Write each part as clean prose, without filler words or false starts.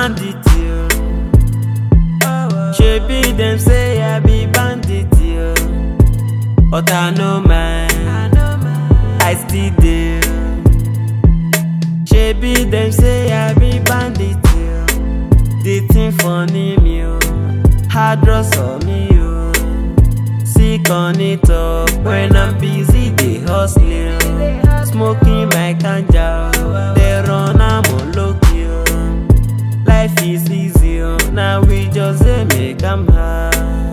bandit, yo. Shebi them say I be bandit, yo. But I know man, I still do. Shebi them say I be bandit, yo. The thing funny me, yo. Hard drugs on me, yo. Sick on it up when I'm busy, they hustling. Smoking my ganja, they run, I'm on low key. Life is easy, now we just make them hard.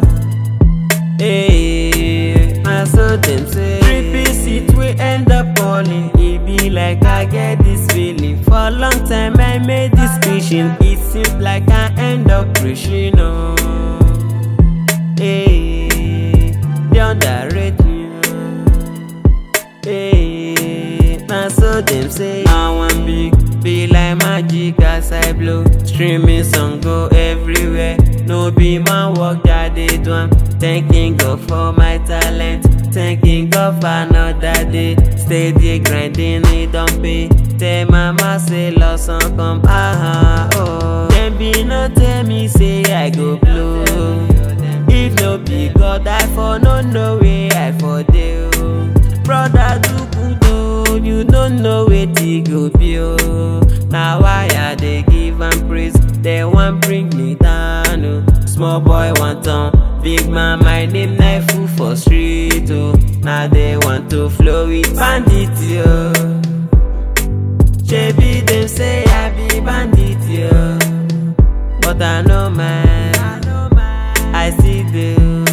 Hey, I saw them say 3-piece it we end up falling. It be like I get this feeling. For a long time I made this vision. It seems like I end up preaching. Oh, hey, they underrate me. Hey, I saw them say I want big, be like magic as I blow. Streaming song go everywhere. No be my work that they do. I'm thanking God for my talent. Thanking God for another day. Steady grinding, it don't pay. Tell mama say loss on come, oh. Them be no tell me say I go blow. If no be God I for no way I for do. Brother do good oh, you don't know where to go be oh. Now why are they give and praise? They want bring me down oh. Small boy want on, big man my name knife fool for street oh. Now they want to flow with bandit yo. Shebi them say I be bandit yo. But I know man, I see do.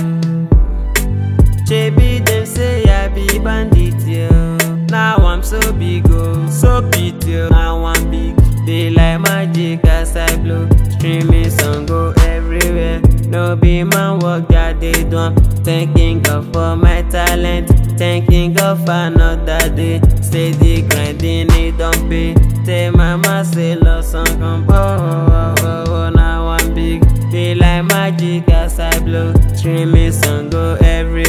Shebi them say I be bandit yo. Now I'm so big oh, so big yo. Now I'm big, be like magic as I blow. Streaming song go everywhere. No be man work that they do. Thanking God for my talent. Thanking God for another day. Steady grinding, it don't pay. Tell mama say lost on come, oh. Now I'm big, be like magic as I blow. Streaming song go everywhere.